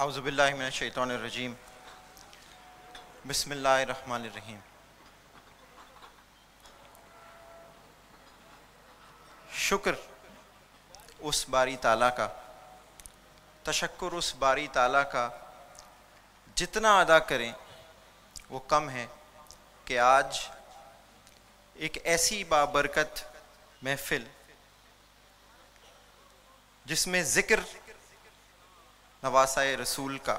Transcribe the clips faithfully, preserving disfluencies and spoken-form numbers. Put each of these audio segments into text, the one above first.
औज़ुबिल्लाहि मिनश्शैतानिर्रजीम बिस्मिल्लाहिर्रहमानिर्रहीम। शुक्र उस बारी ताला का, तशक्कुर उस बारी ताला का, जितना अदा करें वो कम है कि आज एक ऐसी बाबरकत महफिल जिसमें ज़िक्र नवासाए रसूल का,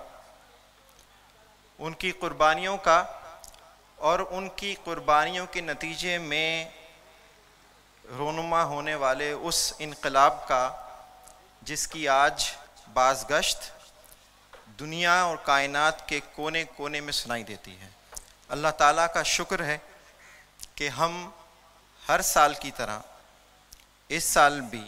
उनकी क़ुरबानियों का और उनकी क़ुरबानियों के नतीजे में रोनुमा होने वाले उस इनकलाब का जिसकी आज बाज़गश्त दुनिया और कायनात के कोने कोने में सुनाई देती है। अल्लाह ताला का शुक्र है कि हम हर साल की तरह इस साल भी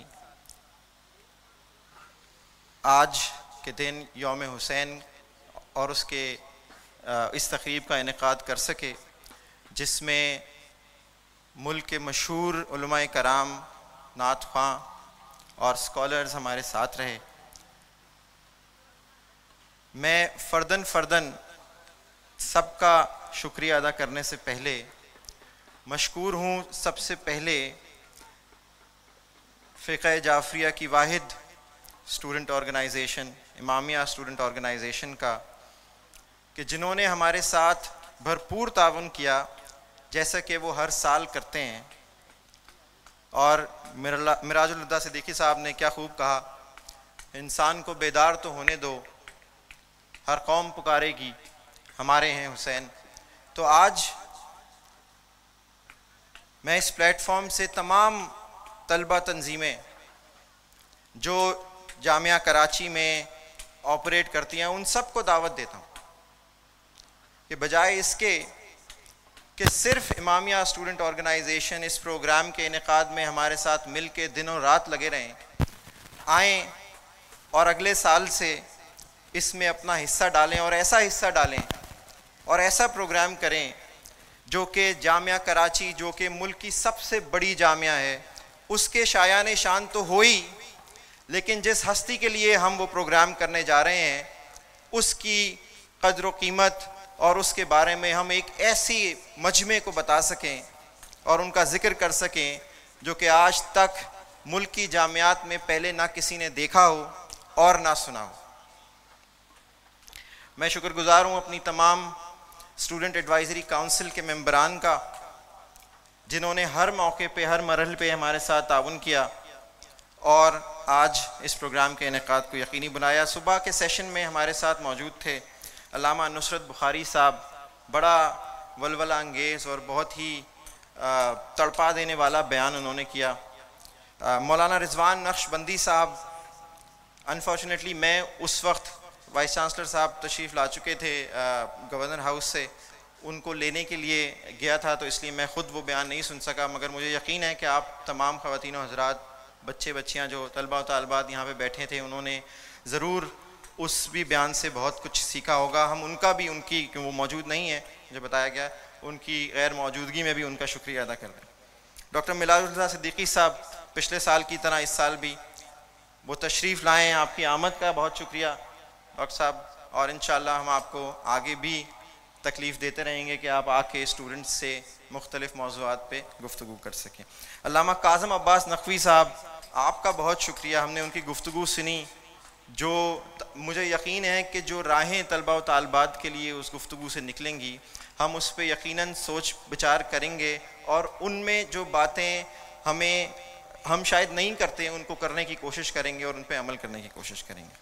आज के दिन यौम हुसैन और उसके इस तक़रीब का इनेकाद कर सके, जिसमें मुल्क के मशहूर उलमाए कराम, नात ख़्वां और स्कॉलर्स हमारे साथ रहे। मैं फ़र्दन फ़र्दन सबका शुक्रिया अदा करने से पहले मशकूर हूँ सबसे पहले फ़िक़्ह जाफ़रिया की वाहिद student organisation, Imamia student organisation का, कि जिन्होंने हमारे साथ भरपूर ताउन किया जैसा कि वो हर साल करते हैं। और मिराजुल हुदा सिद्दीकी साहब ने क्या खूब कहा, इंसान को बेदार तो होने दो, हर कौम पुकारेगी हमारे हैं हुसैन। तो आज मैं इस प्लेटफॉर्म से तमाम तलबा तंजीमें जो जामिया कराची में ऑपरेट करती हैं उन सब को दावत देता हूँ कि बजाय इसके कि सिर्फ इमामिया स्टूडेंट ऑर्गेनाइजेशन इस प्रोग्राम के इनेकाद में हमारे साथ मिल के दिनों रात लगे रहें, आएँ और अगले साल से इसमें अपना हिस्सा डालें और ऐसा हिस्सा डालें और ऐसा प्रोग्राम करें जो कि जामिया कराची, जो कि मुल्क की सबसे बड़ी जामिया है, उसके शायान शान तो हो ही, लेकिन जिस हस्ती के लिए हम वो प्रोग्राम करने जा रहे हैं उसकी कद्र व कीमत और उसके बारे में हम एक ऐसी मजमे को बता सकें और उनका ज़िक्र कर सकें जो कि आज तक मुल्क की जामियात में पहले ना किसी ने देखा हो और ना सुना हो। मैं शुक्रगुज़ार हूँ अपनी तमाम स्टूडेंट एडवाइज़री काउंसिल के मेंबरान का, जिन्होंने हर मौके पे, हर मरहल पे हमारे साथ ताउन किया और आज इस प्रोग्राम के इनेकाद को यकीनी बनाया। सुबह के सेशन में हमारे साथ मौजूद थे अल्लामा नुसरत बुखारी साहब, बड़ा वलवला अंगेज़ और बहुत ही तड़पा देने वाला बयान उन्होंने किया। मौलाना रिजवान नक्शबंदी साहब, अनफॉर्चुनेटली मैं उस वक्त वाइस चांसलर साहब तशरीफ़ ला चुके थे गवर्नर हाउस से, उनको लेने के लिए गया था तो इसलिए मैं ख़ुद वो बयान नहीं सुन सका, मगर मुझे यकीन है कि आप तमाम ख़वातीन और हज़रात, बच्चे बच्चियां जो तलबा और तालिबात यहाँ पे बैठे थे, उन्होंने ज़रूर उस भी बयान से बहुत कुछ सीखा होगा। हम उनका भी, उनकी, क्यों वो मौजूद नहीं है मुझे बताया गया, उनकी गैर मौजूदगी में भी उनका शुक्रिया अदा कर दें। डॉक्टर मिराजुल हुदा सिद्दीकी साहब पिछले साल की तरह इस साल भी वो तशरीफ़ लाएँ, आपकी आमद का बहुत शुक्रिया डॉक्टर साहब, और इंशाअल्लाह हम आपको आगे भी तकलीफ़ देते रहेंगे कि आप आके स्टूडेंट्स से मुख्तलिफ़ मौज़ूआत पे गुफ्तगू कर सकें। अल्लामा काज़म अब्बास नकवी साहब, आपका बहुत शुक्रिया, हमने उनकी गुफ्तगू सुनी, जो मुझे यकीन है कि जो राहें तलबा व तालिबात के लिए उस गुफ्तगू से निकलेंगी, हम उस पर यकीनन सोच विचार करेंगे और उनमें जो बातें हमें हम शायद नहीं करते उनको करने की कोशिश करेंगे और उन पर अमल करने की कोशिश करेंगे।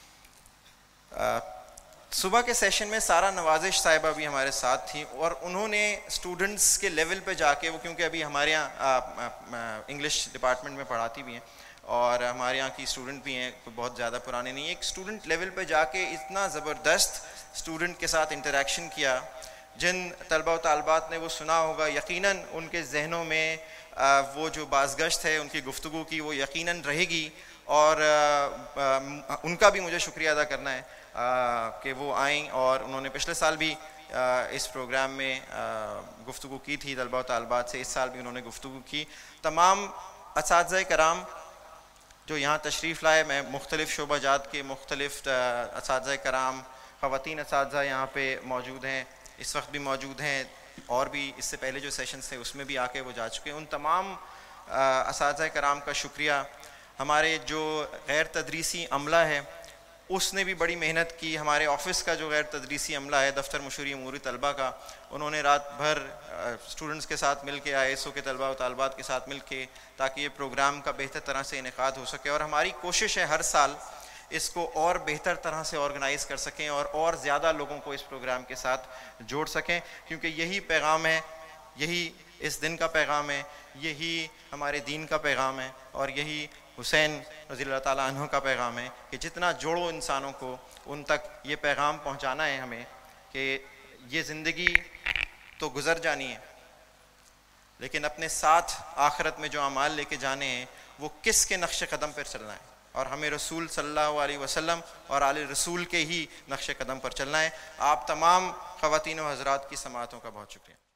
आ, सुबह के सेशन में सारा नवाजिश साहिबा भी हमारे साथ थी और उन्होंने स्टूडेंट्स के लेवल पे जाके, वो क्योंकि अभी हमारे यहाँ इंग्लिश डिपार्टमेंट में पढ़ाती भी हैं और हमारे यहाँ की स्टूडेंट भी हैं, कोई बहुत ज़्यादा पुराने नहीं, एक स्टूडेंट लेवल पे जाके इतना ज़बरदस्त स्टूडेंट के साथ इंटरेक्शन किया। जिन तलबा व तालिबात ने वो सुना होगा, यकीनन उनके जहनों में आ, वो जो बाज़गश्त है उनकी गुफ्तगू की, वो यकीनन रहेगी और आ, आ, उनका भी मुझे शुक्रिया अदा करना है कि वो आएँ और उन्होंने पिछले साल भी आ, इस प्रोग्राम में गुफ्तगू की थी तलबा व तालिबात से, इस साल भी उन्होंने गुफ्तगू की। तमाम असातिज़ा कराम जो यहाँ तशरीफ़ लाए। मैं मुख्तलिफ़ शोबाजात के मुख्तलिफ़ असातिज़ा कराम, ख़वातीन असातिज़ा यहाँ पे मौजूद हैं, इस वक्त भी मौजूद हैं, और भी इससे पहले जो सेशंस थे उसमें भी आके वो जा चुके हैं। उन तमाम असातिज़ा कराम का शुक्रिया। हमारे जो गैर तदरीसी अमला है उसने भी बड़ी मेहनत की। हमारे ऑफ़िस का जो गैर तदरीसी अमला है, दफ्तर मशूरी अमूरी तलबा का, उन्होंने रात भर स्टूडेंट्स के साथ मिल के, आई एस ओ के तलबा व तालबात के साथ मिल के, ताकि ये प्रोग्राम का बेहतर तरह से इनेकाद हो सके। और हमारी कोशिश है हर साल इसको और बेहतर तरह से ऑर्गेनाइज़ कर सकें और और ज़्यादा लोगों को इस प्रोग्राम के साथ जोड़ सकें, क्योंकि यही पैगाम है, यही इस दिन का पैगाम है, यही हमारे दीन का पैगाम है, और यही हुसैन रज़ियल्लाहु ताला अन्हु का पैगाम है कि जितना जोड़ो इंसानों को, उन तक ये पैगाम पहुंचाना है हमें कि ये ज़िंदगी तो गुज़र जानी है, लेकिन अपने साथ आखिरत में जो अमाल लेके जाने हैं वो किस के नक्श कदम पर चलना है, और हमें रसूल सल्लल्लाहु अलैहि वसल्लम और आले रसूल के ही नक्श कदम पर चलना है। आप तमाम ख़वातीन व हज़रात की समाअतों का बहुत शुक्रिया।